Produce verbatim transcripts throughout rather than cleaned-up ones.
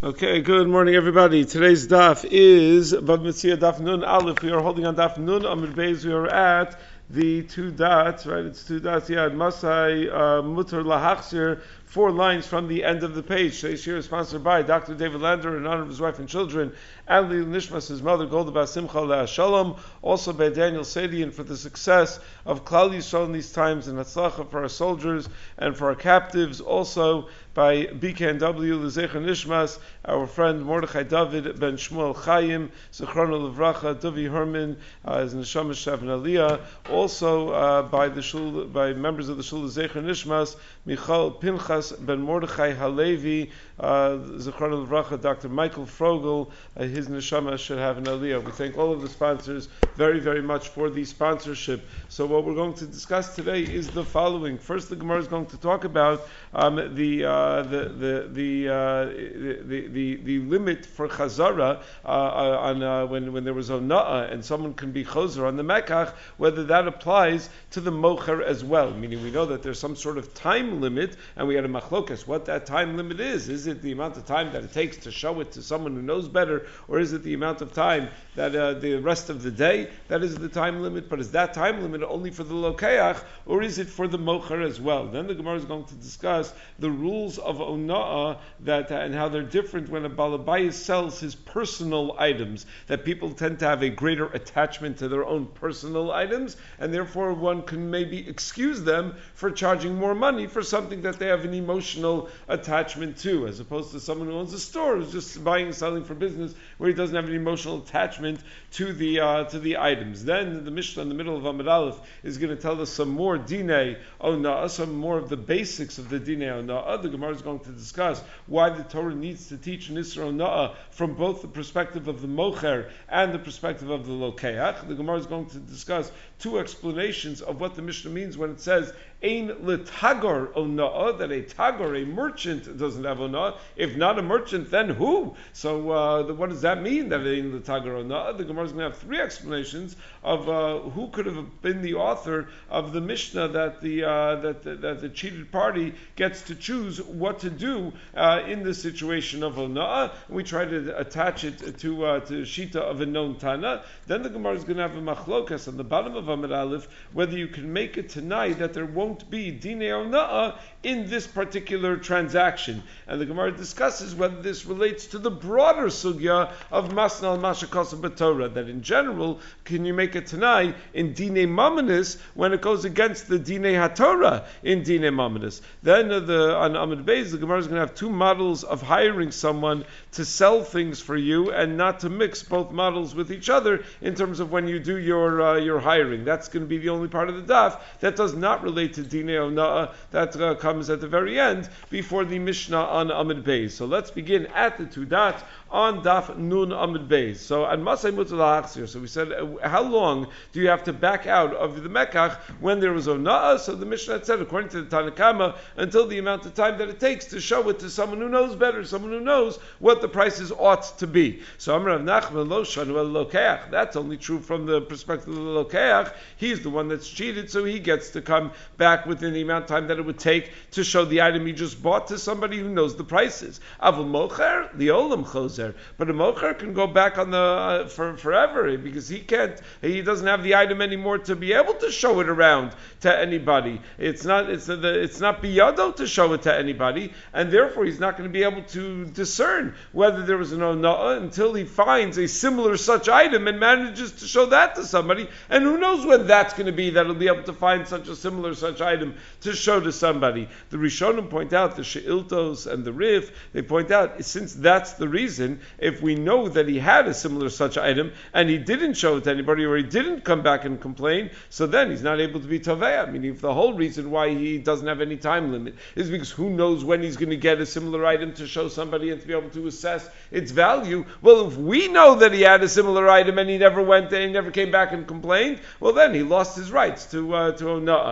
Okay, good morning, everybody. Today's daf is Bab Metzia Daf Nun Aleph. We are holding on Daf Nun Amud Beis. We are at the two dots, right? It's two dots. Yeah, Masai uh, Mutar Lahachzir. Four lines from the end of the page. Today's year is sponsored by Doctor David Lander in honor of his wife and children, and Lil Nishmas, his mother, Golda Bas Simcha Leah Shalom. Also by Daniel Sadian for the success of Klal Yisrael in these times, and Hatzlacha for our soldiers and for our captives. Also by B K N W, L'Zecher Nishmas, our friend Mordechai David ben Shmuel Chaim, Zechrono Levracha, Dovi Herman, uh, his Neshama Shavin Aliyah. Also uh, by the shul, by members of the Shul L'Zecher Nishmas, Michal Pinchas ben Mordechai Halevi, uh, Zechrono Levracha, Doctor Michael Frogel, uh, his Neshama should have an Aliyah. We thank all of the sponsors very, very much for the sponsorship. So what we're going to discuss today is the following. First, the Gemara is going to talk about um, the uh, Uh, the the the, uh, the the the limit for chazara uh, on uh, when when there was ona'ah and someone can be chazer on the mekach, whether that applies to the mocher as well. Meaning we know that there's some sort of time limit, and we had a machlokas what that time limit is. Is it the amount of time that it takes to show it to someone who knows better, or is it the amount of time that uh, the rest of the day that is the time limit? But is that time limit only for the lokeach, or is it for the mocher as well? Then the Gemara is going to discuss the rules of ona'ah that uh, and how they're different when a balabayas sells his personal items, that people tend to have a greater attachment to their own personal items, and therefore one can maybe excuse them for charging more money for something that they have an emotional attachment to, as opposed to someone who owns a store who's just buying and selling for business, where he doesn't have an emotional attachment to the uh, to the items. Then the Mishnah in the middle of Amud Aleph is going to tell us some more dinei ona'ah, some more of the basics of the dinei ona'ah. The Gemara is going to discuss why the Torah needs to teach Nisra Ona'ah from both the perspective of the Mocher and the perspective of the Lokeach. The Gemara is going to discuss two explanations of what the Mishnah means when it says Ein l'tagor ona'ah, that a tagor, a merchant, doesn't have ona'ah. If not a merchant, then who? So uh, the, what does that mean, that ein l'tagor ona'ah? The Gemara is going to have three explanations of uh, who could have been the author of the Mishnah that the uh, that, the, that the cheated party gets to choose what to do uh, in the situation of ona'ah. We try to attach it to uh, to Shita of a known Tana. Then the Gemara is going to have a machlokas on the bottom of Amud Aleph, whether you can make it tonight that there won't be dinei ona'ah in this particular transaction. And the Gemara discusses whether this relates to the broader sugya of masna al mashakasa b'Torah, that in general, can you make it tonight in dinei mamanis when it goes against the dinei haTorah in dinei mamanis. Then uh, the on Amud Beis, the Gemara is going to have two models of hiring someone to sell things for you and not to mix both models with each other in terms of when you do your uh, your hiring. That's going to be the only part of the daf that does not relate to dinei ona'ah. That uh, comes at the very end before the Mishnah on Amud Beis. So let's begin at the two dots on Daf Nun Amud Beis. So and Masay Mutar Lahachzir. So we said, uh, how long do you have to back out of the mekach when there was ona'ah? So the Mishnah said, according to the Tanakama, until the amount of time that it takes to show it to someone who knows better, someone who knows what the prices ought to be. So Amar Rav Nachman lo shanu el lokeach. That's only true from the perspective of the lokeach. He's the one that's cheated, so he gets to come back within the amount of time that it would take to show the item he just bought to somebody who knows the prices. Avul mocher, the olam chozer. But a mocher can go back on the uh, for forever, because he can't, he doesn't have the item anymore to be able to show it around to anybody. It's not it's uh, the, it's not biyado to show it to anybody, and therefore he's not going to be able to discern whether there was an ona'ah until he finds a similar such item and manages to show that to somebody. And who knows when that's going to be that he'll be able to find such a similar such item to show to somebody. The Rishonim point out, the She'iltos and the Rif, they point out, since that's the reason, if we know that he had a similar such item and he didn't show it to anybody, or he didn't come back and complain, so then he's not able to be Taveya. Meaning if the whole reason why he doesn't have any time limit is because who knows when he's going to get a similar item to show somebody and to be able to assess its value. Well, if we know that he had a similar item and he never went and he never came back and complained, well then he lost his rights to uh, to ona'ah. However,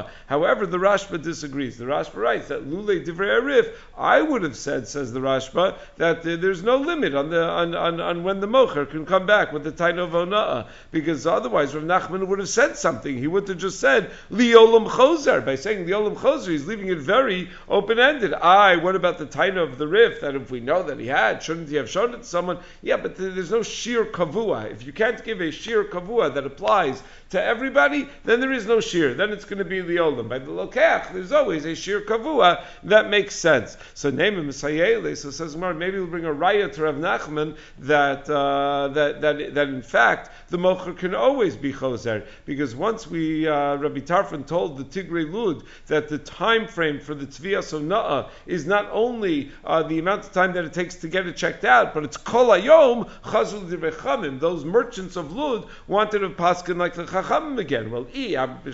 However, the Rashba disagrees. The Rashba writes that Lule Divrei Arif, I would have said, says the Rashba, that uh, there's no limit on the on, on, on when the mocher can come back with the taina of ona'ah, because otherwise Rav Nachman would have said something. He would have just said liolam chozer. By saying liolam chozer, he's leaving it very open-ended. I, what about the taina of the rif, that if we know that he had, shouldn't he have shown it to someone? Yeah, but there's no shir kavua. If you can't give a shir kavua that applies to everybody, then there is no shir. Then it's going to be liolam. By the lokach, there's always a shir kavua that makes sense. So name him Misayele. So says Gemara, maybe we'll bring a raya to Rav Nachman that uh, that that that in fact the mocher can always be chozer, because once we uh, Rabbi Tarfon told the Tigrei Lud that the time frame for the tviyas ona'ah is not only uh, the amount of time that it takes to get it checked out, but it's kol hayom chazul divrei Chachamim. Those merchants of Lud wanted to paskin like the Chachamim again. Well, if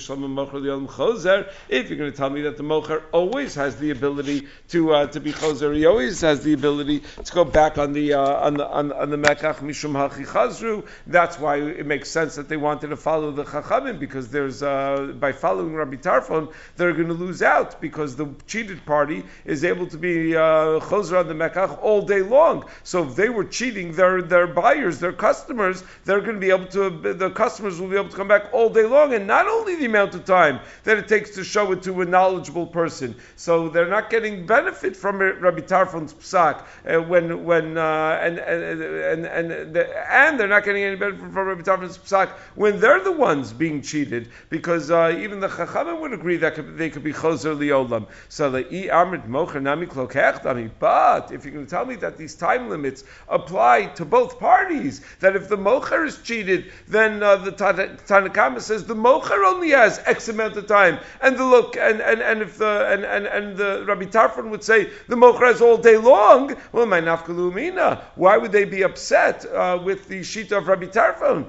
you're going to tell me that the mocher always has the ability to uh, to be chozer, he always has the ability to go back on the uh, on the on, on the mekach mishum hachi chazru. That's why it makes sense that they wanted to follow the Chachamim, because there's uh, by following Rabbi Tarfon, they're going to lose out, because the cheated party is able to be uh, chozer on the mekach all day long. So if they were cheating their their buyers, their customers, they're going to be able to. The customers will be able to come back all day long, and not only the amount of time that it takes to show it to a knowledgeable person. So they're not getting benefit from Rabbi Tarfon's psak uh, when when uh, and and and and, the, and they're not getting any benefit from Rabbi Tarfon's psak when they're the ones being cheated, because uh, even the Chachamim would agree that could, they could be chozer liolam. So the i amrit mocher nami klokech dami. But if you're going to tell me that these time limits apply to both parties, that if the mocher is cheated, then uh, the Tanakama says the mocher only has X amount of time, and the look and, and, and if the and, and, and the Rabbi Tarfon would say the mocher has all day long. Well, my nafkalu mina. Why would they be upset uh, with the sheet of Rabbi Tarfon?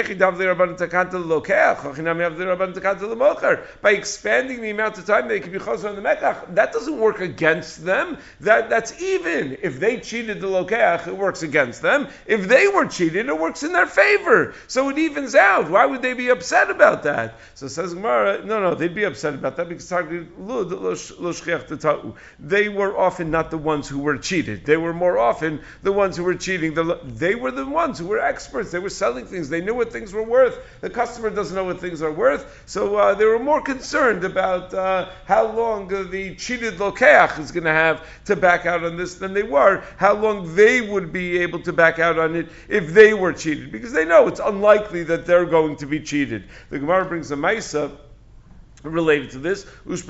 By expanding the amount of time they can be chozer on the mekach, that doesn't work against them. That that's even. If they cheated the lokeach, it works against them. If they were cheated, it works in their favor. So it evens out. Why would they be upset about that? So says Gemara, no, no, they'd be upset about that because they were often not the ones who were cheated. They were more often the ones who were cheating. They were the ones who were experts. They were selling things. They knew what things were worth. The customer doesn't know what things are worth. So uh, they were more concerned about uh, how long uh, the cheated lokeach is going to have to back out on this than they were how long they would be able to back out on it if they were cheated, because they know it's unlikely that they're going to be cheated. The Gemara brings a Maisa related to this.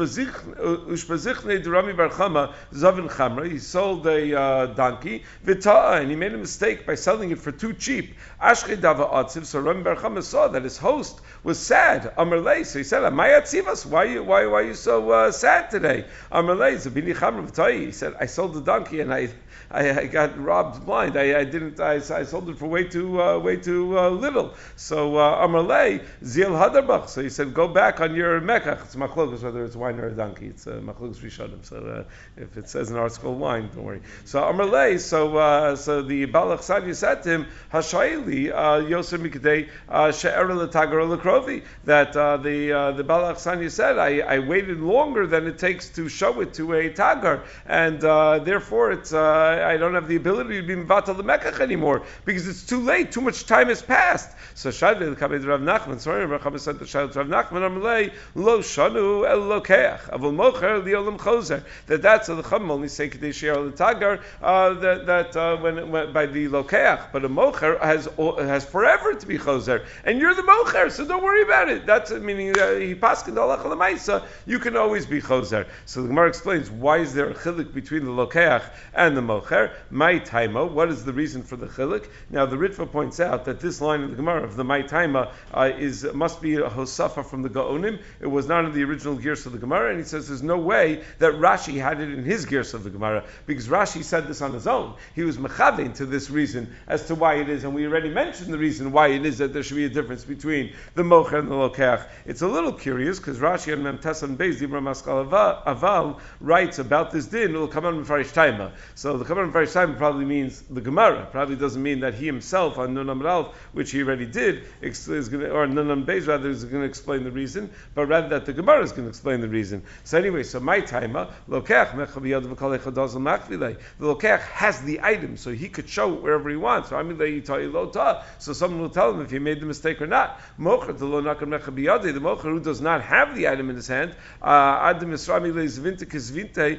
Ushpazichne Durami Bar Chama Zavin Chamra. He sold a uh, donkey Vita'a, and he made a mistake by selling it for too cheap. Ashke Dava Atziv. So Rami Bar Chama saw that his host was sad. Amarlei. So he said, "Amay Atzivas? Why you why why are you so uh, sad today?" Amarlei Zabini Chamra Vita'i. He said, "I sold the donkey and I." I, I got robbed blind. I, I didn't. I, I sold it for way too, uh, way too uh, little. So Amarlei Zil Hadarbach. So he said, "Go back on your mekach." It's machlokas whether it's wine or a donkey. It's uh, machlokas rishonim. So uh, if it says in our school wine, don't worry. So Amarlei. So uh, so the Balach Sanya said to him, "Hashayli Yoser Mikdei She'er L'Tagar L'Krovi." That uh, the uh, the Balach Sanya said, I, "I waited longer than it takes to show it to a tagar, and uh, therefore it's." Uh, I don't have the ability to be mevatel the mekach anymore because it's too late. Too much time has passed. So Shadli the Kabed Rav Nachman. Sorry, Rav Nachman sent the Shadli Rav Nachman. Amalei lo shanu el lokeach avol mocher liolam chozer. That that's the Chacham only say kadesh shir l'tagar that that uh, when, when by the lokeach, but a mocher has has forever to be chozer, and you're the mocher, so don't worry about it. That's meaning uh, he paskin halacha l'maisa. You can always be chozer. So the Gemara explains why is there a chilik between the lokeach and the mocher. My taima. What is the reason for the chilik? Now the Ritva points out that this line of the Gemara of the my taima uh, is must be a hosafa from the Gaonim. It was not in the original gears of the Gemara, and he says there's no way that Rashi had it in his gears of the Gemara because Rashi said this on his own. He was mechavein to this reason as to why it is, and we already mentioned the reason why it is that there should be a difference between the mocher and the lokeach. It's a little curious because Rashi and Memtesan Beis Dibra Maskal Aval writes about this din. It will come on Mefarish Taima. So the Kabbalah Mefarish Taima probably means the Gemara. Probably doesn't mean that he himself on Nun Amud Aleph, which he already did, is going to, or Nun Amud Beis rather, is going to explain the reason. But rather that the Gemara is going to explain the reason. So anyway, so my timer, Lokech mecha biyad v'kol echad dazal machvilei. The Lokech has the item, so he could show it wherever he wants. So I mean, so someone will tell him if he made the mistake or not. Mocher the lo nakar mecha biyad. The mocher who does not have the item in his hand, ad misrami leizvinte kizvinte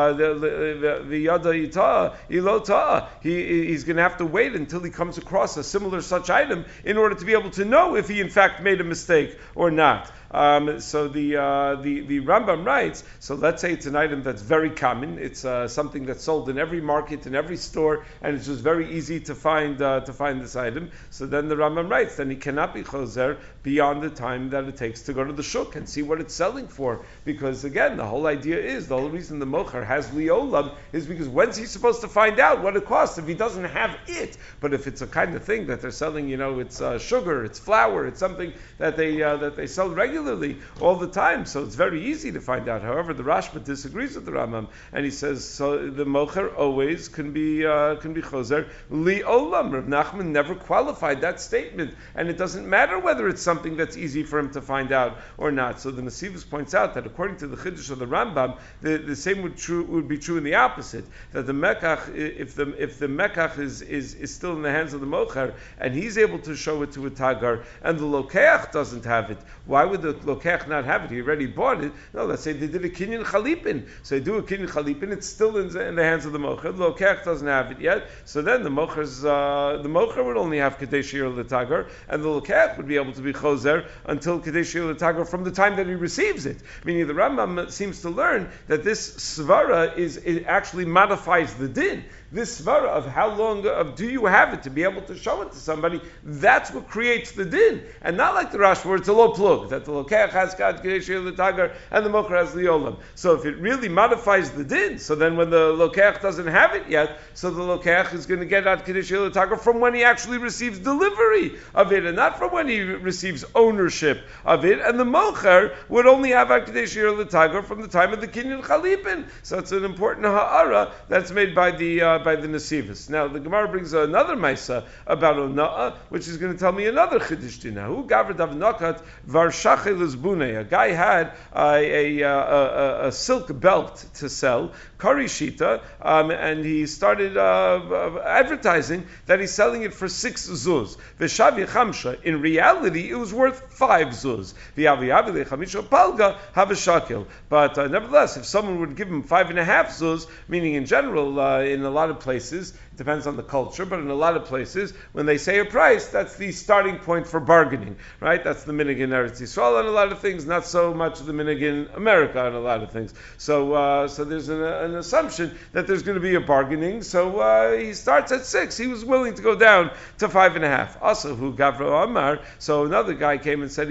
the yada ita ilota. He he's going to have to wait until he comes across a similar such item in order to be able to know if he in fact made a mistake or not. Um, so the, uh, the the Rambam writes, so let's say it's an item that's very common. It's uh, something that's sold in every market, in every store, and it's just very easy to find uh, to find this item. So then the Rambam writes, then he cannot be chozer beyond the time that it takes to go to the shuk and see what it's selling for. Because again, the whole idea is, the whole reason the mocher has liolam is because when's he supposed to find out what it costs if he doesn't have it? But if it's a kind of thing that they're selling, you know, it's uh, sugar, it's flour, it's something that they uh, that they sell regularly all the time, so it's very easy to find out. However, the Rashba disagrees with the Rambam, and he says so the mocher always can be uh, can be chozer li olam. Rav Nachman never qualified that statement, and it doesn't matter whether it's something that's easy for him to find out or not. So the Nesivos points out that according to the Chiddush of the Rambam, the, the same would true would be true in the opposite. That the mekach, if the if the mekach is, is is still in the hands of the mocher, and he's able to show it to a tagar, and the lokeach doesn't have it, why would the Lokech not have it? He already bought it. No, let's say they did a kinyan chalipin. So they do a kinyan chalipin. It's still in the, in the hands of the mocher. The Lokech doesn't have it yet. So then the mocher's uh, the mocher would only have kadesh yir l'tagar, and the Lokech would be able to be chozer until kadesh yir l'tagar from the time that he receives it. Meaning the Rambam seems to learn that this svara is it actually modifies the din. This svara of how long of do you have it to be able to show it to somebody, that's what creates the din. And not like the Rash where it's a low plug, that the Lokech has got Kadesh Tagar and the Mocher has the Olam. So if it really modifies the din, so then when the Lokech doesn't have it yet, so the Lokech is going to get out Kadesh Tagar from when he actually receives delivery of it, and not from when he receives ownership of it. And the Mocher would only have Kadesh Tagar from the time of the Kinyan Chalipin. So it's an important ha'ara that's made by the uh, by the Nesivos. Now the Gemara brings another Maisa about Ona'ah, which is going to tell me another Chiddush Dinah. Who Gavra Dav Nakat Varshachel Lizbune. A guy had uh, a, a, a, a silk belt to sell, Kari Shita, um, and he started uh, advertising that he's selling it for six zuz. V'shavi chamsha. In reality, it was worth five zuz. V'yavi chamisha palga have a shakel. But uh, nevertheless, if someone would give him five and a half zuz, meaning in general, uh, in a lot of places, it depends on the culture, but in a lot of places, when they say a price, that's the starting point for bargaining, right? That's the minig in Eretz Yisrael on a lot of things, not so much the minig in America on a lot of things. So, uh, so there's an, an assumption that there's going to be a bargaining. So uh, he starts at six. He was willing to go down to five and a half. Also, who Gavra Amar. So another guy came and said,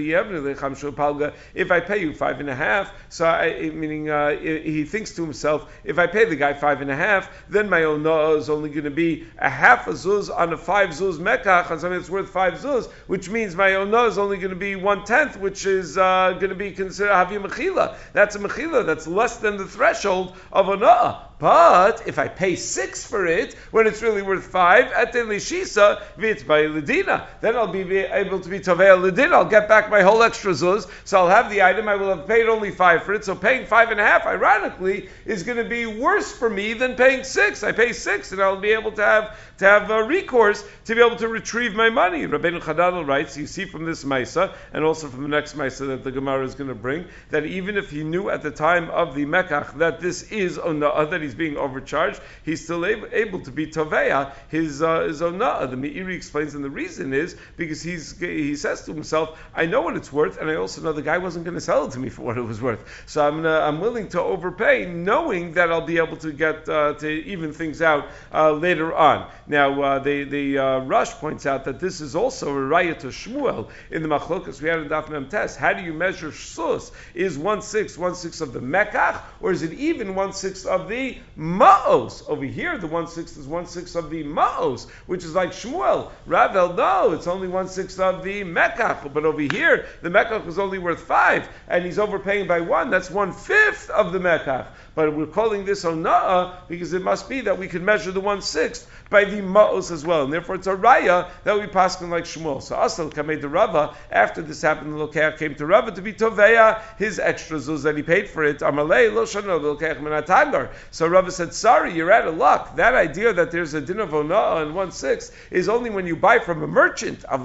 "If I pay you five and a half, so I, meaning uh, he thinks to himself, if I pay the guy five and a half, then my own is only going to be a half a zuz on a five zuz mekach on something that's worth five zuz, which means my ownah is only going to be one tenth, which is uh, going to be considered havia mechila. That's a mechila that's less than the threshold of onah. But if I pay six for it when it's really worth five, at the lishisa v'itz by ledina, then I'll be able to be tovei ledina. I'll get back my whole extra zuz, so I'll have the item. I will have paid only five for it. So paying five and a half, ironically, is going to be worse for me than paying six. I pay six, and I'll be able to have to have a recourse to be able to retrieve my money. Rabbeinu Chadadel writes, you see from this Maisa, and also from the next Maisa that the Gemara is going to bring, that even if he knew at the time of the Mekach that this is ona'ah, that he's being overcharged, he's still able, able to be Toveya, his, uh, his ona'ah. The Meiri explains, and the reason is because he's he says to himself, I know what it's worth, and I also know the guy wasn't going to sell it to me for what it was worth. So I'm gonna, I'm willing to overpay, knowing that I'll be able to get uh, to even things out uh, later on. Now, uh, the, the uh, Rush points out that this is also a raya to Shmuel in the Machlokas we had in Daf Mem Tes. How do you measure Shus? Is one-sixth, one-sixth of the Mekach, or is it even one-sixth of the Ma'os? Over here, the one-sixth is one-sixth of the Ma'os, which is like Shmuel. Ravel, no, it's only one-sixth of the Mekach. But over here, the Mekach was only worth five, and he's overpaying by one. That's one-fifth of the Mekach. but we're calling this ona'ah because it must be that we could measure the one-sixth by the ma'os as well, and therefore it's a raya that we pass like Shmuel. So Asal Kamei the Rava, after this happened, the Lokeach came to Rava to be Toveya, his extra zuz that he paid for it. Amalei lo shano Lokeach menatagar. So Rava said, sorry, you're out of luck. That idea that there's a din of ona'ah and one-sixth is only when you buy from a merchant. But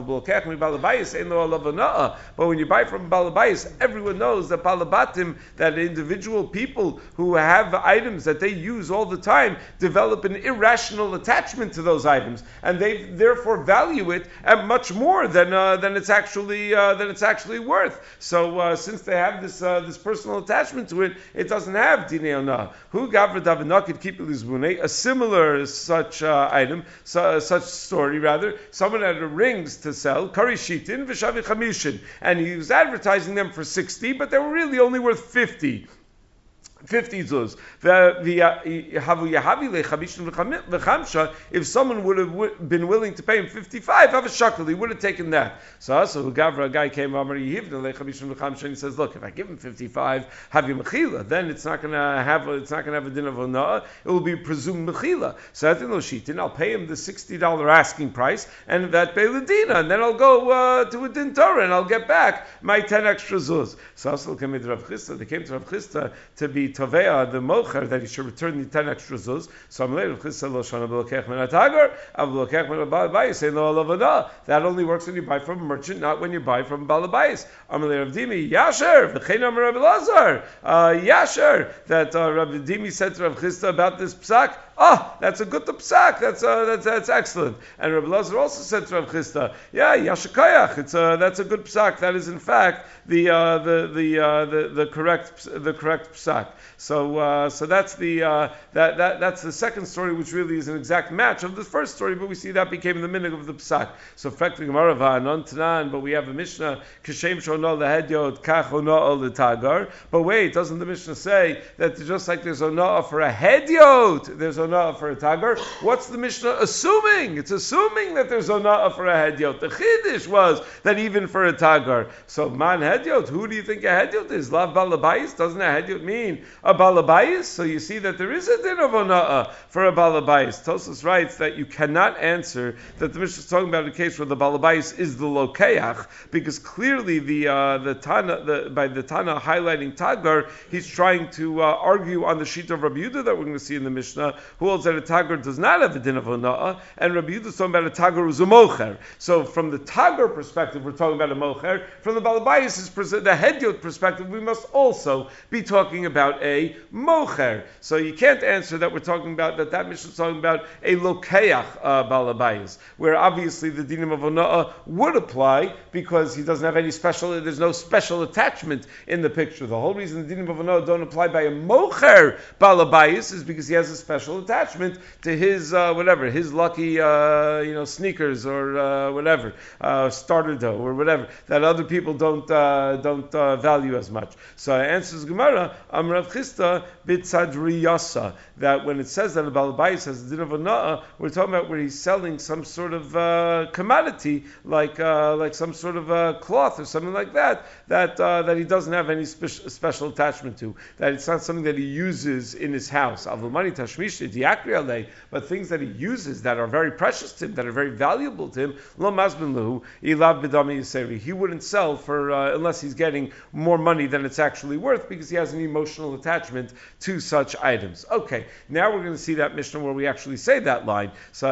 when you buy from Balabayas, everyone knows that Balabatim, that individual people who have items that they use all the time, develop an irrational attachment to those items, and they therefore value it at much more than uh, than it's actually uh, than it's actually worth. So uh, since they have this uh, this personal attachment to it, it doesn't have dinei onah. Who gavra davenakid kipulizbune, a similar such uh, item, su- such story rather. Someone had rings to sell, kari shitin v'shavi chamishin, and he was advertising them for sixty, but they were really only worth fifty. fifty zuz. If someone would have been willing to pay him fifty-five, have a shakel, he would have taken that. So, so Gavra, a guy came over, and he says, look, if I give him fifty-five, have you mechila, then it's not going to have it's not going to have a din of ona'ah, it will be presumed mechila. So I think no shitin, I'll pay him the sixty dollars asking price, and that beiladina, and then I'll go uh, to a din Torah, and I'll get back my ten extra zuz. So also came to Rav Chisda, they came to Rav Chisda to be Tovea, the mocher, that he should return the ten extra zuz. So I'm later, that only works when you buy from a merchant, not when you buy from Balabayis. Amalei Rav Dimi, Yasher, v'chein Rav Elazar, Yasher, that uh, Rav Dimi said to Rav Chisda about this psak. Ah, that's a good psak. That's uh, that's that's excellent. And Rav Elazar also said to Rav Chisda, yeah, Yashakayach. It's uh, that's a good psak. That is in fact the uh, the the, uh, the the correct the correct psak. So uh, so that's the uh, that that that's the second story, which really is an exact match of the first story. But we see that became the minig of the psak. So effectively, Gemara non tanan, but we have a Mishnah kishem shonol lehedyot kach onol letagar. But wait, doesn't the Mishnah say that just like there's onah for a hedyot, there's onah for a tagar? What's the Mishnah assuming? It's assuming that there's onah for a hedyot. The chiddush was that even for a tagar. So man hedyot, who do you think a hedyot is? Lav balabayis? Doesn't a hedyot mean a balabayis? So you see that there is a din of onah for a balabayis. Tosfos writes that you cannot answer that the Mishnah is talking about a case where the balabayis is the lokeach, because clearly the uh, the Tana the, by the Tana highlighting tagar, he's trying to uh, argue on the sheet of Rabbi Yehuda that we're going to see in the Mishnah, who holds that a tagar does not have a din of onah, and Rabbi Yehuda is talking about a tagar who's a mocher. So from the tagar perspective, we're talking about a mocher. From the balabayis, the hedyot perspective, we must also be talking about a mocher. So you can't answer that we're talking about that that Mishnah is talking about a lokeach uh, balabayis, where obviously the dinim of onah would apply because he doesn't have any special. There's no special attachment in the picture. The whole reason the dinim of onah don't apply by a mocher balabayis is because he has a special attachment to his uh, whatever, his lucky uh, you know sneakers or uh, whatever uh, starter dough or whatever that other people don't uh, don't uh, value as much. So answers Gemara Am Rav Chisda bitzadriyasa, that when it says that a balabayis has a din of onah, we're talking about where he's selling some sort of uh, commodity like uh, like some sort of uh, cloth or something like that that uh, that he doesn't have any spe- special attachment to, that it's not something that he uses in his house. But things that he uses that are very precious to him, that are very valuable to him, lo masbin lahu ilav b'dami yiseri, he wouldn't sell for uh, unless he's getting more money than it's actually worth, because he has an emotional attachment to such items. Okay, now we're going to see that Mishnah where we actually say that line. So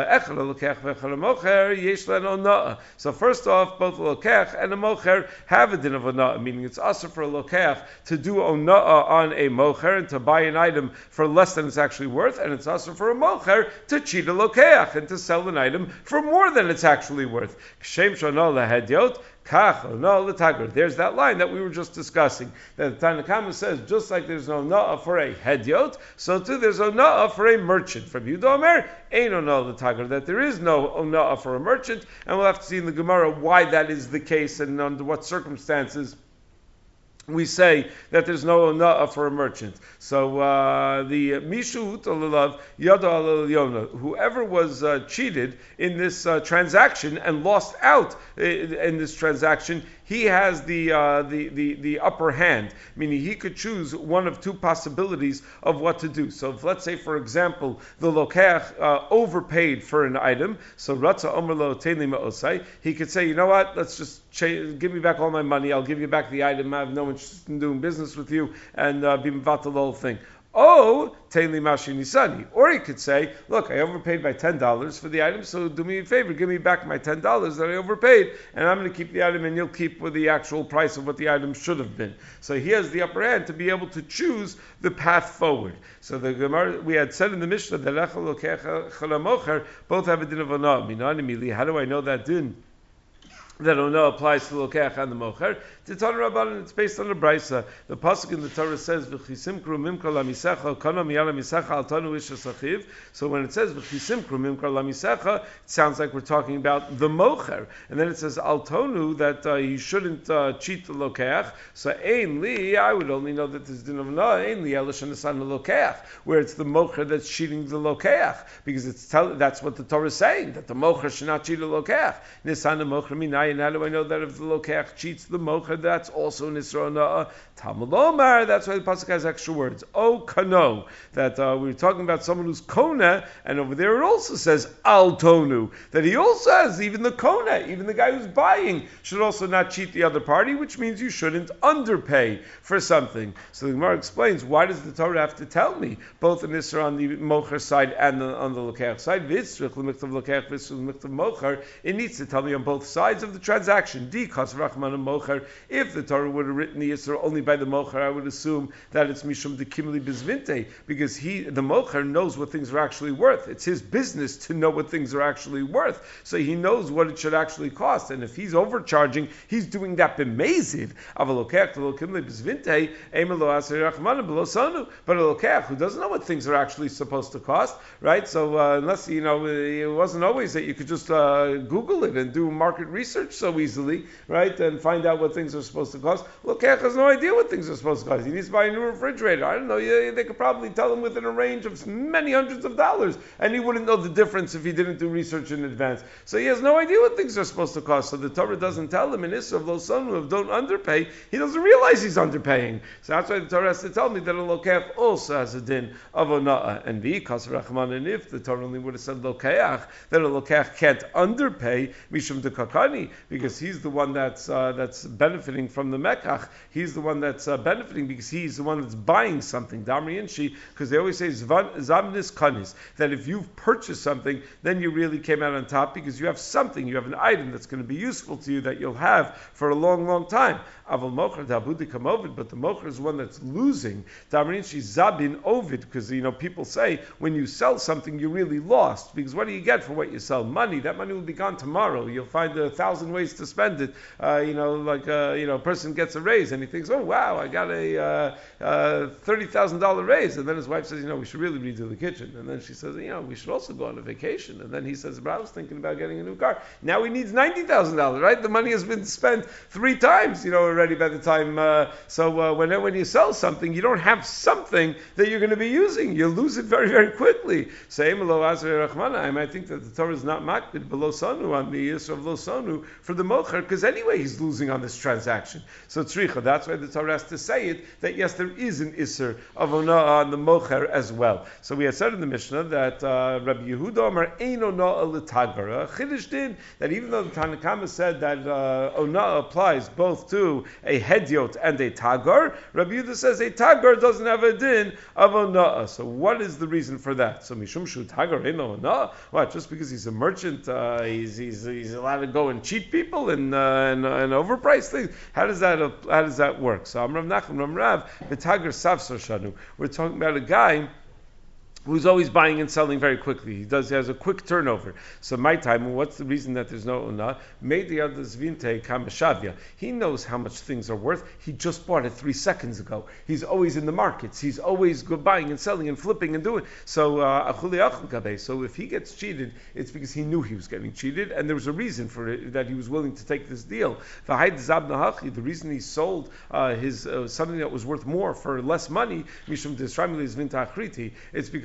so first off, both a lokech and a mocher have a din of onah, meaning it's also for a lokech to do onah on a mocher and to buy an item for less than it's actually worth, and it's also for a mocher to cheat a lokeach and to sell an item for more than it's actually worth. Kshem shonah lehedyot kach onah letagar. There's that line that we were just discussing, that the Tanna Kama says just like there's no onah for a hedyot, so too there's onah for a merchant. From Yehuda Omer, ein onah letagar, that there is no onah for a merchant, and we'll have to see in the Gemara why that is the case and under what circumstances we say that there's no onah for a merchant. So uh, the mishu utalav yada al whoever was uh, cheated in this uh, transaction and lost out in, in this transaction, he has the, uh, the, the, the upper hand, meaning he could choose one of two possibilities of what to do. So if, let's say, for example, the lokech uh, overpaid for an item, so Ratza Omer Lo Tein Ma'osai, he could say, you know what, let's just cha- give me back all my money, I'll give you back the item, I have no interest in doing business with you, and uh, be mevatel the whole thing. Oh, Teili Mashi Nisani. Or he could say, look, I overpaid by ten dollars for the item, so do me a favor, give me back my ten dollars that I overpaid, and I'm going to keep the item, and you'll keep with the actual price of what the item should have been. So he has the upper hand to be able to choose the path forward. So the Gemara, we had said in the Mishnah, that both have a din of onah. How do I know that din? That onah applies to the lokech and the mocher. To Torah Rabbanan, it's based on the Brisa. The pasuk in the Torah says, "V'chisimkru mimkar lamisecha, kana miyala misecha al tanu ish hasachiv." So when it says "V'chisimkru mimkar lamisecha," it sounds like we're talking about the mocher, and then it says al tonu that uh, he shouldn't uh, cheat the lokech. So ein li, I would only know that this din of no ein li elish anasan the lokech, where it's the mocher that's cheating the lokech, because it's tell, that's what the Torah is saying, that the mocher should not cheat the lokech. Nisan the mocher minai, and how do I know that if the lokech cheats the mocher, that's also an Isra Ona'ah? Talmud Omar, that's why the pasuk has extra words. O kano, that uh, we were talking about someone who's kona, and over there it also says al tonu, that he also has, even the kona, even the guy who's buying, should also not cheat the other party, which means you shouldn't underpay for something. So the Gemara explains, why does the Torah have to tell me, both in Isra on the mocher side and the, on the lokech side? Vitzrich l'miktav lokech, vitzrich l'miktav mocher. It needs to tell me on both sides of the transaction. Di kas rachman mocher. If the Torah would have written the Isra only by the mocher, I would assume that it's mishum de kimli bizvinte, because he, the mocher, knows what things are actually worth. It's his business to know what things are actually worth, so he knows what it should actually cost. And if he's overcharging, he's doing that b'mezid. Avalokech lo kimli bizvinte, emelo aser rachman below sanu. But a lokech who doesn't know what things are actually supposed to cost, right? So uh, unless you know, it wasn't always that you could just uh, Google it and do market research so easily, right, and find out what things are supposed to cost. Lokech has no idea what things are supposed to cost. He needs to buy a new refrigerator. I don't know. They could probably tell him within a range of many hundreds of dollars, and he wouldn't know the difference if he didn't do research in advance. So he has no idea what things are supposed to cost. So the Torah doesn't tell him in Isra of Lo Sonu, don't underpay. He doesn't realize he's underpaying. So that's why the Torah has to tell me that a lokech also has a din of ona'ah. And v'ikas rachman, and if the Torah only would have said lokeach, that a lokech can't underpay mishum de kakani, because he's the one that's uh, that's benefiting from the mekach. He's the one that's uh, benefiting because he's the one that's buying something. Damri and she, because they always say zamnis kanis, that if you've purchased something, then you really came out on top because you have something, you have an item that's going to be useful to you that you'll have for a long, long time. Aval mocher dabudi kamovid, but the mocher is one that's losing. Damri and she zabin ovid, because you know people say when you sell something you really lost, because what do you get for what you sell? Money. That money will be gone tomorrow. You'll find a thousand ways to spend it. Uh, you know, like uh, you know, a person gets a raise and he thinks, oh wow, I got a uh, uh, thirty thousand dollar raise, and then his wife says, you know, we should really redo the kitchen, and then she says, you know, we should also go on a vacation, and then he says, but I was thinking about getting a new car. Now he needs ninety thousand dollars, right? The money has been spent three times, you know, already by the time. Uh, so uh, when when you sell something, you don't have something that you're going to be using. You lose it very very quickly. Say I think that the Torah is not makbid below sonu on the Yisra of lo sonu for the mocher, because anyway he's losing on this transaction. So tzricha, that's why the Torah has to say it, that yes, there is an Isser of ona'ah on the mocher as well. So we had said in the Mishnah that uh, Rabbi Yehuda Amar ein ona'ah l'tagar, a chiddush din, that even though the Tanna Kama said that uh, ona'ah applies both to a hedyot and a tagar, Rabbi Yehuda says a tagar doesn't have a din of ona'ah. So what is the reason for that? So mishum shu tagar ein ona'ah. What? Just because he's a merchant, uh, he's, he's he's allowed to go and cheat people and uh, and, uh, and overprice things? How does that how does that work? So Amrav Nachman Amrav v'tagar savsor shanu. We're talking about a guy who's always buying and selling very quickly. He does. He has a quick turnover. So my time, what's the reason that there's no onah? Made other zvinte kamashavia. He knows how much things are worth. He just bought it three seconds ago. He's always in the markets. He's always go buying and selling and flipping and doing. So uh, so if he gets cheated, it's because he knew he was getting cheated, and there was a reason for it, that he was willing to take this deal. The reason he sold uh, his uh, something that was worth more for less money, mishum desramili zvinte achriti, it's because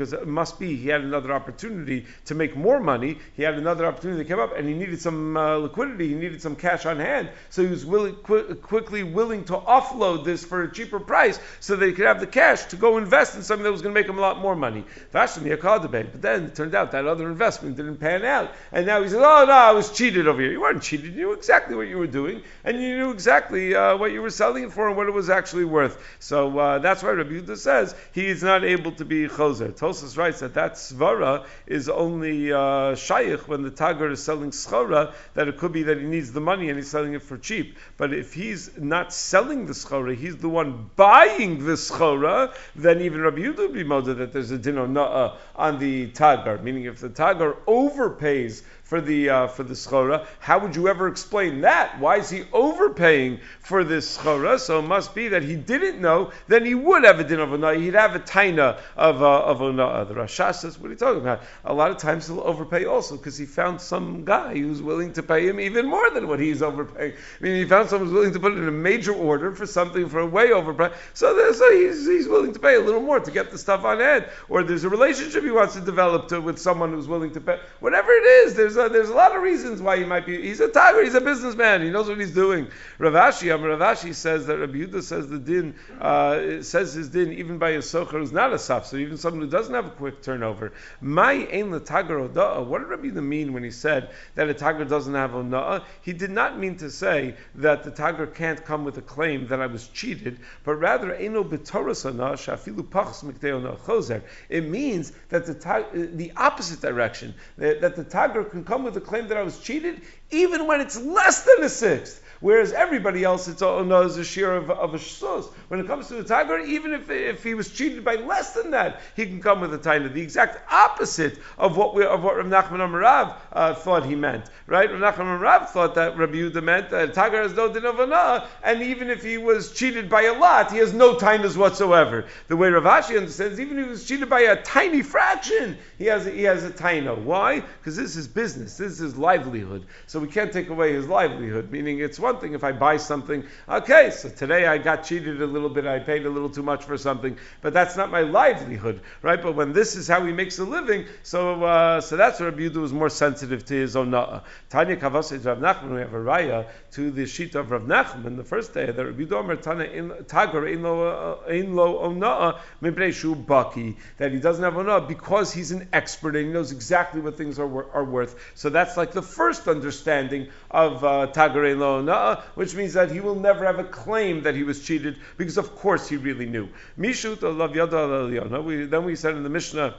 because it must be he had another opportunity to make more money. He had another opportunity that came up, and he needed some uh, liquidity. He needed some cash on hand, so he was willing, qu- quickly willing to offload this for a cheaper price, so that he could have the cash to go invest in something that was going to make him a lot more money. But then it turned out that other investment didn't pan out, and now he says, "Oh no, I was cheated over here." You weren't cheated. You knew exactly what you were doing, and you knew exactly uh, what you were selling it for and what it was actually worth. So uh, that's why Rabbi Yehuda says he is not able to be choser. Tosfos writes that that svara is only uh, shaykh when the tagar is selling schora, that it could be that he needs the money and he's selling it for cheap. But if he's not selling the schora, he's the one buying the schora, then even Rabbi Yehuda would be moda that there's a din ona'ah on the tagar. Meaning, if the tagar overpays for the uh, for the schora, how would you ever explain that? Why is he overpaying for this schora? So it must be that he didn't know. Then he would have a din of ona'ah. He'd have a taina of uh, of ona'ah. The Rasha says, "What are you talking about?" A lot of times he'll overpay also because he found some guy who's willing to pay him even more than what he's overpaying. I mean, he found someone who's willing to put in a major order for something for a way overprice. So, so he's he's willing to pay a little more to get the stuff on hand. Or there's a relationship he wants to develop to, with someone who's willing to pay. Whatever it is, there's a, there's a lot of reasons why he might be. He's a tiger. He's a businessman. He knows what he's doing. Rav Ashi, um, Rav Ashi says that Rabbi Yehuda says the din uh, says his din even by a socher who's not a saf, so even someone who doesn't have a quick turnover. My ein le tagar oda'ah. What did Rabbi Yehuda mean when he said that a tagar doesn't have ona'ah? He did not mean to say that the tagar can't come with a claim that I was cheated, but rather eino b'toras ona'ah shafilu pachas miktei ona'ah chozer. It means that the tag, the opposite direction, that, that the tagar can come with a claim that I was cheated, even when it's less than a sixth. Whereas everybody else, it's all knows a share of, of a shus. When it comes to the tagar, even if if he was cheated by less than that, he can come with a taina. The exact opposite of what we, of what Rav Nachman Amarav uh, thought he meant. Right? Rav Nachman Amarav thought that Rabbi Yehuda meant that tagar has no din of anah, and even if he was cheated by a lot, he has no tainas whatsoever. The way Rav Ashi understands, even if he was cheated by a tiny fraction, he has a, he has a taina. Why? Because this is business. This is his livelihood. So we can't take away his livelihood. Meaning, it's one thing if I buy something, okay, so today I got cheated a little bit, I paid a little too much for something, but that's not my livelihood, right? But when this is how he makes a living, so uh, so that's where Rabbi Yehuda was more sensitive to his ona'ah. Tanya Kavasej Rav Nachman, we have a raya to the sheet of Rav Nachman the first day that Rabbi Yehuda Omer Tana Tagar Ein Lo Ona'ah Mibnei Shu Baki, that he doesn't have ona'ah because he's an expert and he knows exactly what things are, are worth. So that's like the first understanding of uh, Tagar Ein Lo Ona'ah, which means that he will never have a claim that he was cheated, because of course he really knew. Mishut alav yada aliyona. Then we said in the Mishnah,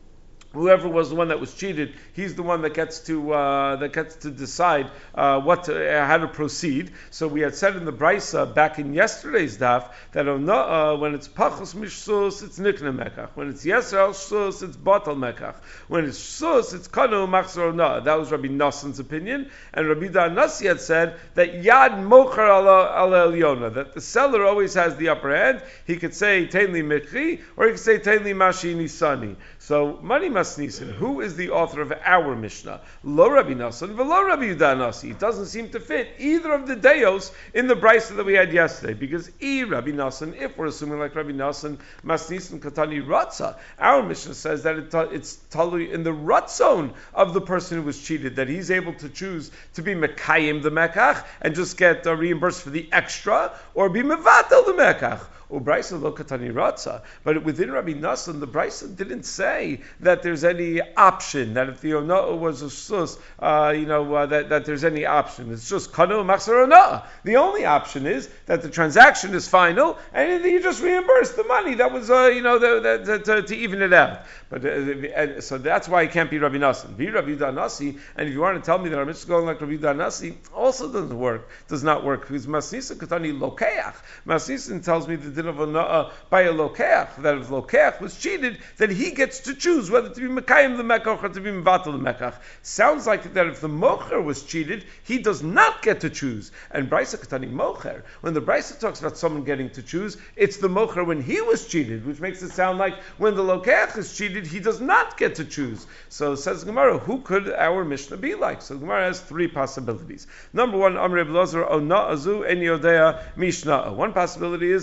whoever was the one that was cheated, he's the one that gets to uh, that gets to decide uh, what to, uh, how to proceed. So we had said in the Brisa back in yesterday's daf that uh, when it's pachos mishsus, it's nikna mekach. When it's yesel shus, it's batal mekach. When it's shus, it's kanu machzor ona'ah. That was Rabbi Nassan's opinion, and Rabbi Danasi had said that yad mocher ala elyona, that the seller always has the upper hand. He could say tein li mikri, or he could say tein li mashi nisani. So money masnisin. Who is the author of our Mishnah? Lo Rabbi Nassan, v'lo Rabbi Yehuda Nasi. It doesn't seem to fit either of the deos in the brisa that we had yesterday. Because e Rabbi Nassan, if we're assuming like Rabbi Nassan, masnisin katani ratza. Our Mishnah says that it, it's totally in the ratzon of the person who was cheated, that he's able to choose to be mekayim the mekach and just get uh, reimbursed for the extra, or be mevatel the mekach. Ubraisa lo katani ratza. But within Rabbi Nassan, the Brisa didn't say that there's any option, that if the ona'ah was a sus, uh, you know, uh, that, that there's any option. It's just kanu machzor ona'ah. The only option is that the transaction is final, and you just reimburse the money that was, uh, you know, the, the, the, to, to even it out. But uh, and so that's why it can't be Rabbi Nassan. Be Rabbi Yehuda Nasi, and if you want to tell me that our Mishnah is going like Rabbi Yehuda Nasi, also doesn't work, does not work, because Masnisin katani lokeach. Masnisin tells me the din of ona'ah by a lokeach, that if lokeach was cheated, then he gets to choose whether to be mekayim the mekach or to be mevatel the mekach. Sounds like that if the mocher was cheated, he does not get to choose. And Brisa katani mocher, when the Brisa talks about someone getting to choose, it's the mocher when he was cheated, which makes it sound like when the lokeach is cheated, he does not get to choose. So says Gemara, who could our Mishnah be like? So Gemara has three possibilities. Number one, Amr Ibn Lazar ona'azu en yodea mishnah. One possibility is neither.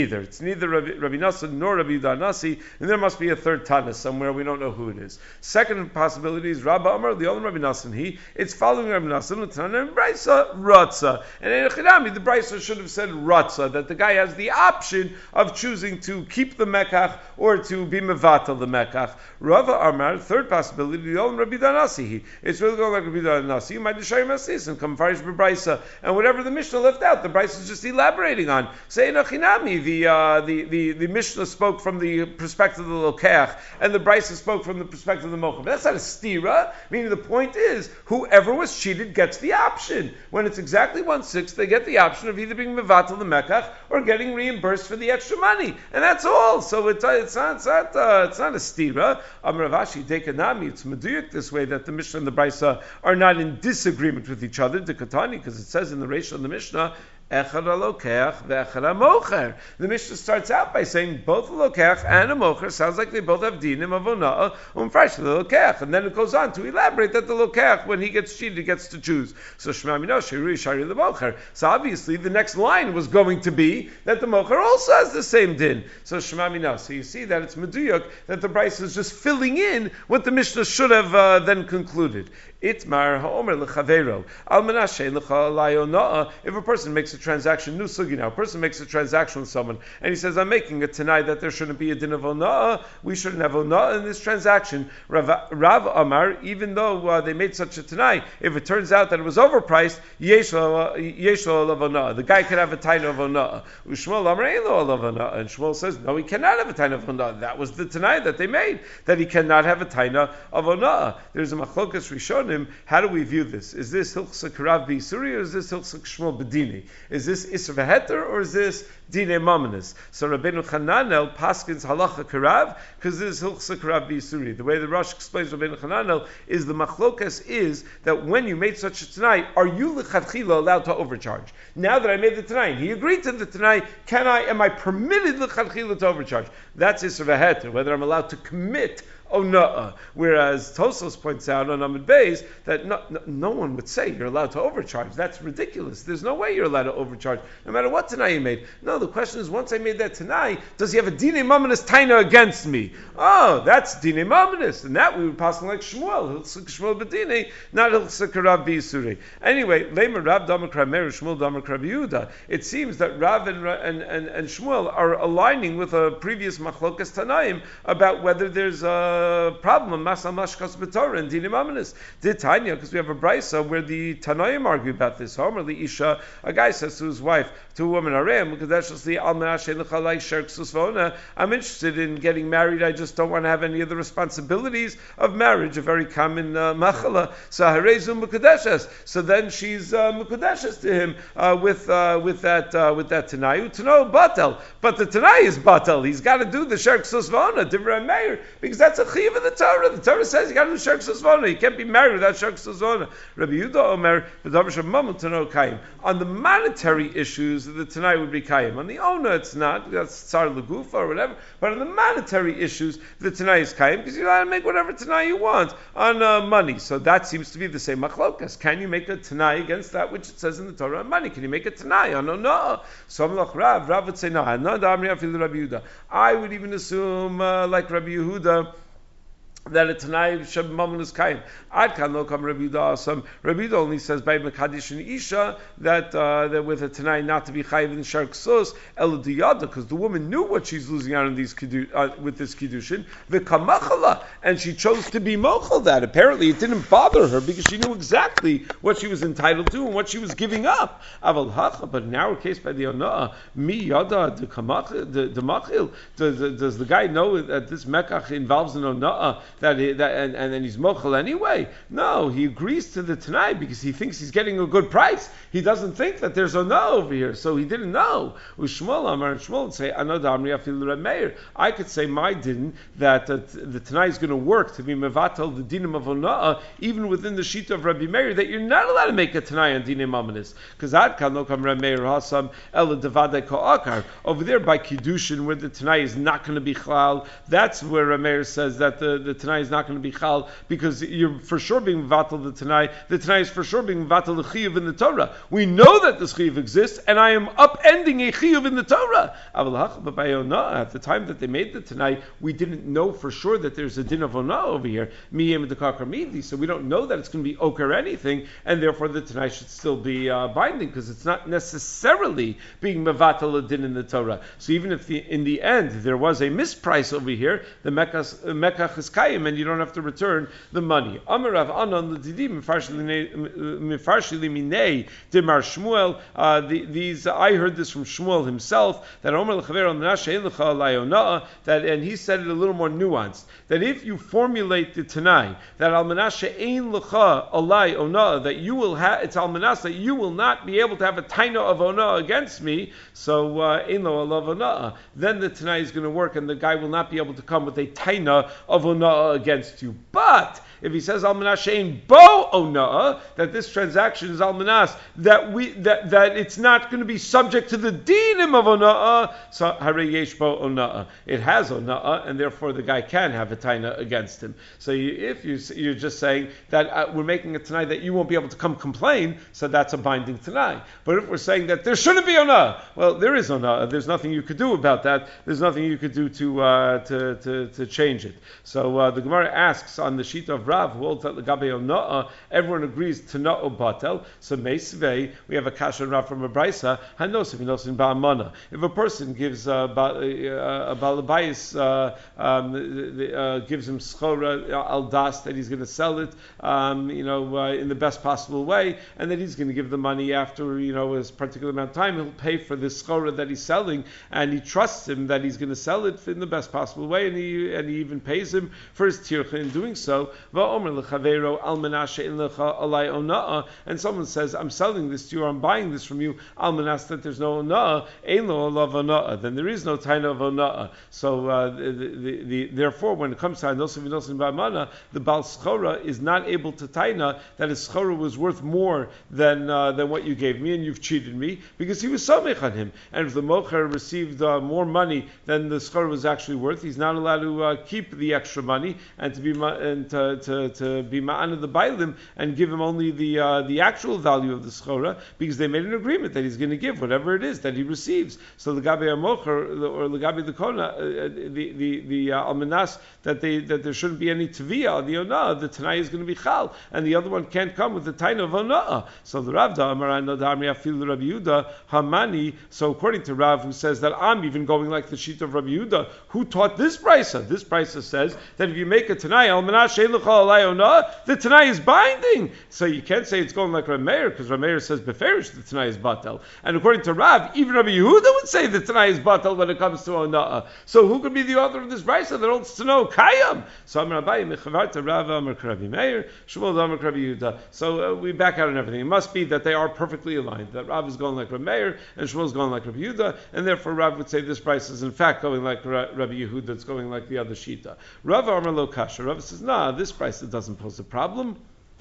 neither. It's neither Rabbi, Rabbi Nassan nor Rabbi Yehuda Nasi, and there must be a third Tana somewhere. We don't know who it is. Second possibility is Rabbi Amar, the only Rabbi Nassan. He, it's following Rabbi Nassan, the Tana and Brisa, Ratza. And in Echinami, the Brisa should have said Ratza, that the guy has the option of choosing to keep the Mekach or to be Mevatel the Mekach. Rava Amar, third possibility, the only Rabbi Yehuda Nasi. It's really going like Rabbi Yehuda Nasi. You might just show him and come Farish Brisa. And whatever the Mishnah left out, the Brisa is just elaborating on. Say in Echinami, the, uh, the, the, the Mishnah spoke from the perspective of the Lokech, and the Brisa spoke from the perspective of the Mochav. That's not a stira, meaning the point is, whoever was cheated gets the option. When it's exactly one-sixth, they get the option of either being Mevatel the Mekach or getting reimbursed for the extra money. And that's all. So it's, uh, it's not, it's not, uh, it's not a stira. Amravashi, Dekanami, it's meduyuk this way that the Mishnah and the Brisa are not in disagreement with each other, Dekatani, because it says in the Reish of the Mishnah, Echad alokeach ve'echad amocher. The Mishnah starts out by saying both a lokeach and a mocher sounds like they both have dinim of ona'ah umfresh the lokeach, and then it goes on to elaborate that the lokeach, when he gets cheated, gets to choose. So Shema Mino Shiri Shari the mocher. So obviously the next line was going to be that the mocher also has the same din. So Shema Mino. So you see that it's meduyuk that the Brisa is just filling in what the Mishnah should have uh, then concluded. Itmar ha'omer l'chavero al menashe l'chalayona'ah. If a person makes a transaction, new sugi now, a person makes a transaction with someone, and he says, I'm making it tonight that there shouldn't be a din of ona'ah, we shouldn't have ona'ah in this transaction. Rav, Rav Amar, even though uh, they made such a tonight, if it turns out that it was overpriced, yesh lo of ona'ah. The guy could have a taina of ona'ah. Ushmuel Amar ein lo of ona'ah. And Shmuel says, no, he cannot have a taina of ona'ah. That was the tonight that they made, that he cannot have a taina of ona'ah. There's a machlokas rishonim. How do we view this? Is this hilchsa karav b'isuri or is this hilchsa shmuel b'dini? Is this isra v'heter or is this dine mamanis? So Rabbeinu Chananel paskins halacha karav because this is hilchsa karav b'isuri. The way the Rosh explains Rabbeinu Chananel is the machlokas is that when you made such a tonight, are you l'chadchila allowed to overcharge? Now that I made the tonight, he agreed to the tonight. Can I? Am I permitted l'chadchila to overcharge? That's isra v'heter. Whether I'm allowed to commit ona'ah. Whereas Tosos points out on Amud Beis that no, no, no one would say you're allowed to overcharge. That's ridiculous. There's no way you're allowed to overcharge, no matter what tanai you made. No, the question is, once I made that tanai, does he have a dinei mamanis taina against me? Oh, that's dinei mamanis, and that we would pass like Shmuel, Shmuel b'dinei, not Karav b'Yisuri. Anyway, Leimer Rav Damakra Meir Shmuel Damakra Yehuda. It seems that Rav and, and, and, and Shmuel are aligning with a previous machlokas tanaim about whether there's a problem, Masal Mashkas B'Torah and Dinim Amanis. Did Tanya, because we have a brisa where the Tanaim argue about this. Homer the Isha, a guy says to his wife, to a woman, I'm interested in getting married, I just don't want to have any of the responsibilities of marriage, a very common uh, machala. So Harezu Mukadeshes. So then she's uh, Mukadeshes to him uh, with uh, with that uh, with that Tanayu. Tano Batel. But the Tanai is Batel. He's got to do the Sherk Susvona, Divrei Meir, because that's a chiv of the Torah. The Torah says you got to do Sherk Susvona. You can't be married without Sherk Susvona. Rabbi Yehuda Omer, on the monetary issues, the Tanai would be Kayim. On the Ona, it's not. That's Tsar Lagufa or whatever. But on the monetary issues, the Tanai is Kayim because you're allowed to make whatever Tanai you want on uh, money. So that seems to be the same machlokas. Can you make a Tanai against that which it says in the Torah on money? Can you make a Tanai on Ona? So Rav, Rav would say no. I would even assume uh, like Rabbi Yehuda that a Tanai Sheb Mammon is Kaim. Ad Kan Lo Kam Rabbi Yehuda. Some Rabbi Yehuda only says by Mekadish and Isha that uh, that with a Tanai not to be Chayiv in Shark Sos El Diyada, because the woman knew what she's losing out on these uh, with this kiddushin V'Kamachala, and she chose to be mochel that. Apparently, it didn't bother her because she knew exactly what she was entitled to and what she was giving up. Aval Hacha, but in our case by the Onah, Mi Yada the Kamachil the the Machil. Does the guy know that this Mekach involves an Onah? That, he, that and, and then he's mochel anyway. No, he agrees to the Tanai because he thinks he's getting a good price. He doesn't think that there's a no over here, so he didn't know. Ushmuel Amar and Shmuel would say, Anodamri Afil Reb Meir. I could say my din that uh, the Tanai is going to work to be mevatel the dinim of ona'ah even within the sheet of Rabbi Meir that you're not allowed to make a Tanai on dinim amanis because that can no come Reb Meir hasam el devadei ko'akar over there by kiddushin where the Tanai is not going to be chalal. That's where Reb Meir says that the the Tanai Tanai is not going to be chal because you're for sure being vatal the Tanai. The Tanai is for sure being vatal the chiyuv in the Torah. We know that this chiyuv exists, and I am upending a chiyuv in the Torah. At the time that they made the Tanai, we didn't know for sure that there's a din of ona over here. So we don't know that it's going to be oker or anything, and therefore the Tanai should still be uh, binding because it's not necessarily being mevatel a din in the Torah. So even if the, in the end there was a misprice over here, the mekach is kayim, and you don't have to return the money. Amarav anan l'didim mifarshi liminei dimar Shmuel. Uh, these I heard this from Shmuel himself that Omer l'chaver al menashe ein lecha alai onah, that, and he said it a little more nuanced, that if you formulate the Tanai that al menashe ein lecha alai onah, that you will have, it's al menas that you will not be able to have a taina of onah against me, so ein lo alav onah, then the Tanai is going to work, and the guy will not be able to come with a taina of onah against you. But if he says al menas she'ein bo onah, that this transaction is al menas, that we that, that it's not going to be subject to the dinim of onah, so hare yesh bo onah, it has onah, and therefore the guy can have a taina against him. So you, if you, you're just saying that uh, we're making a Tanai that you won't be able to come complain, so that's a binding Tanai. But if we're saying that there shouldn't be onah, well, there is onah. There's nothing you could do about that. There's nothing you could do to uh, to, to to change it. So uh, the Gemara asks on the sheet of Rav, who holds that legabe onah, everyone agrees to na'o batel. So meisvei, we have a kasha Rav from a brisa, hanos if nosin ba'amana. If a person gives uh, ba, uh, a balabayis uh, um, uh, gives him schora al das that he's going to sell it, um, you know, uh, in the best possible way, and that he's going to give the money after, you know, a particular amount of time, he'll pay for this schora that he's selling, and he trusts him that he's going to sell it in the best possible way, and he and he even pays him for his tircha in doing so. And someone says, I'm selling this to you, or I'm buying this from you, almanas, that there's no ona'ah, ein lo alav ona'ah, then there is no taina of ona'ah. So uh, the, the, the, therefore, when it comes to anosim v'nosim ba'amana, the Baal Schora is not able to taina that his schora was worth more than uh, than what you gave me, and you've cheated me, because he was samech on him. And if the mocher received uh, more money than the schora was actually worth, he's not allowed to uh, keep the extra money and to be ma- and to, to, to be ma'ana the bailim and give him only the uh, the actual value of the schora, because they made an agreement that he's going to give whatever it is that he receives. So the gabe mocher or the gabe the kona, uh, the the the uh, almanas, that they that there shouldn't be any tviyah the onah, the Tanai is going to be chal, and the other one can't come with the taina of onah. So the Rav da Amar Anadami Afil Rabbi Yehuda Hamani. So according to Rav, who says that I'm even going like the sheet of Rabbi Yehuda, who taught this brisa. This brisa says that if you make a Tanai al menas she'ein lecha alai onah, the Tanai is binding. So you can't say it's going like Rav Meir, because Rav Meir says beferish the Tanai is batel. And according to Rav, even Rabbi Yehuda would say the Tanai is batel when it comes to onah. So who could be the author of this brisa that holds to know kayam? So Amar Abaye mechavarta Rav Amar Rabbi Meir Shmuel Amar Rabbi Yehuda. So uh, we back out on everything. It must be that they are perfectly aligned. That Rav is going like Rabbi Meir and Shmuel is going like Rabbi Yehuda, and therefore Rav would say this brisa is in fact going like Rabbi Yehuda. It's going like the other shita. Rav Amar Lo Kasha. Rav says, nah, this brisa doesn't pose a problem.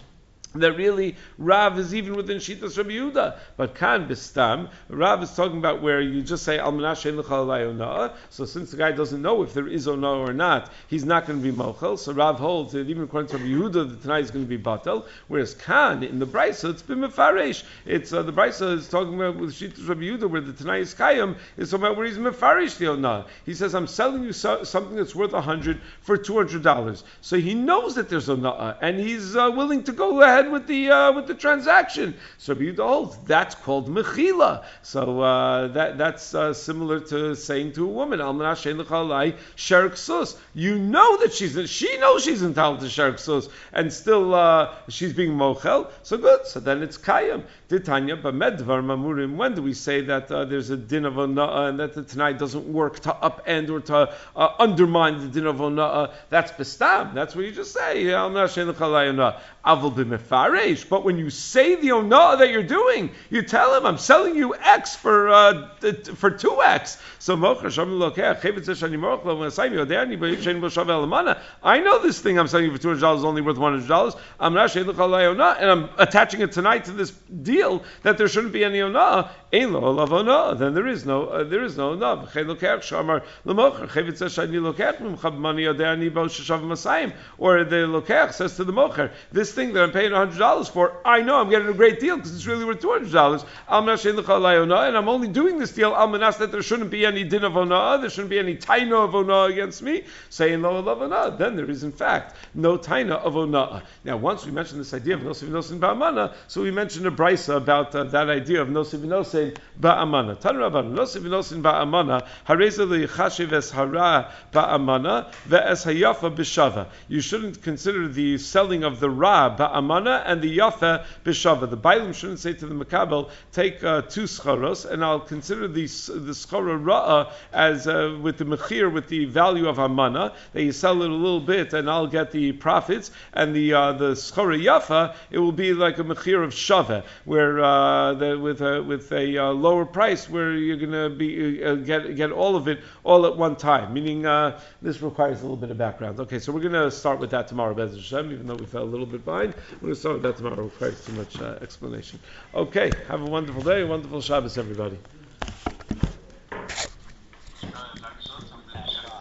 That really Rav is even within Shitas Rabbi Yehuda, but Kan Bistam, Rav is talking about where you just say Al Menas she'ein lecha alai onah. So since the guy doesn't know if there is onah or not, he's not going to be mochel. So Rav holds that even according to Rabbi Yehuda, the Tanai is going to be batel. Whereas Kan in the Brisa, it's been mefaresh. It's uh, the Brisa is talking about with Shitas Rabbi Yehuda where the Tanai is kayam, is talking about where he's mefaresh the onah. He says, I'm selling you so, something that's worth a hundred for two hundred dollars. So he knows that there's onah, and he's uh, willing to go ahead with the uh, with the transaction. So Rabbi Yehuda holds that's called mechila. So uh, that that's uh, similar to saying to a woman, Al menas she'ein lecha alai sher ksus. You know that she's she knows she's entitled to sher ksus, and still uh, she's being mochel. So good. So then it's kayam. Titanya b'med dvar mamurim. When do we say that uh, there's a din of onah and that the Tanai doesn't work to upend or to uh, undermine the din of onah? That's bestam. That's what you just say. Al menas she'ein lecha alai onah. Avol b'mefarish. mefaresh. But when you say the onah that you're doing, you tell him, I'm selling you X for uh, for two X. So I know this thing I'm selling you for two hundred dollars is only worth one hundred dollars. And I'm attaching it tonight to this deal that there shouldn't be any onah. Then there is no uh, there is no onah. Or the lokech says to the mocher, this thing that I'm paying one hundred dollars for, I know I'm getting a great deal because it's really worth two hundred dollars. And I'm only doing this deal almanas that there shouldn't be any din of onah, there shouldn't be any taina of onah against me, saying lo of onah. Then there is in fact no taina of onah. Now once we mentioned this idea of nosi v'nosin ba'amana, so we mentioned a brisa about uh, that idea of nosi v'nosin ba'amana. Tanu Rabbanan, nosi v'nosin ba'amana, hareza li'chashiv es hara ba'amana ve'es hayafa b'shava. You shouldn't consider the selling of the ra ba'amana and the yafa b'shava. The bailim shouldn't say to the makabel, take uh, two scharos, and I'll consider the the schara ra'ah as uh, with the mechir, with the value of amana, that you sell it a little bit and I'll get the profits, and the uh, the schara yafa, it will be like a mechir of shava, where uh, the, with a with a uh, lower price, where you're going to be uh, get get all of it all at one time. Meaning uh, this requires a little bit of background. Okay, so we're going to start with that tomorrow, Be'ez Hashem, even though we fell a little bit behind. We're going to start with that tomorrow. It requires too much uh, explanation. Okay, have a wonderful day, a wonderful Shabbos, everybody.